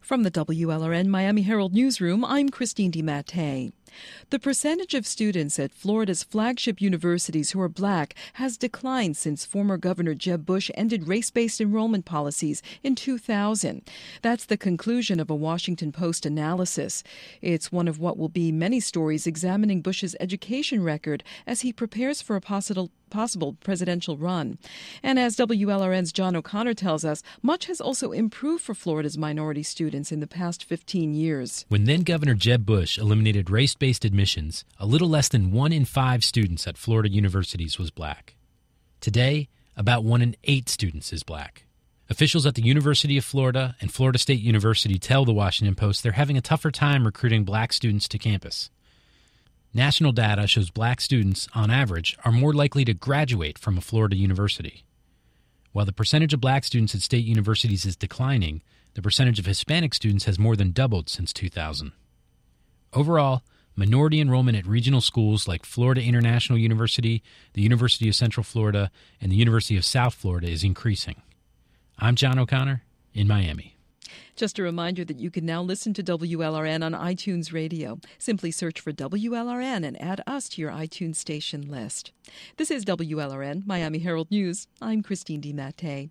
From the WLRN Miami Herald Newsroom, I'm Christine DiMattei. The percentage of students at Florida's flagship universities who are black has declined since former Governor Jeb Bush ended race-based enrollment policies in 2000. That's the conclusion of a Washington Post analysis. It's one of what will be many stories examining Bush's education record as he prepares for a possible presidential run. And as WLRN's John O'Connor tells us, much has also improved for Florida's minority students in the past 15 years. When then-Governor Jeb Bush eliminated race-based admissions, a little less than 1 in 5 students at Florida universities was black. Today, about 1 in 8 students is black. Officials at the University of Florida and Florida State University tell the Washington Post they're having a tougher time recruiting black students to campus. National data shows black students, on average, are more likely to graduate from a Florida university. While the percentage of black students at state universities is declining, the percentage of Hispanic students has more than doubled since 2000. Overall, minority enrollment at regional schools like Florida International University, the University of Central Florida, and the University of South Florida is increasing. I'm John O'Connor in Miami. Just a reminder that you can now listen to WLRN on iTunes Radio. Simply search for WLRN and add us to your iTunes station list. This is WLRN, Miami Herald News. I'm Christine DiMattei.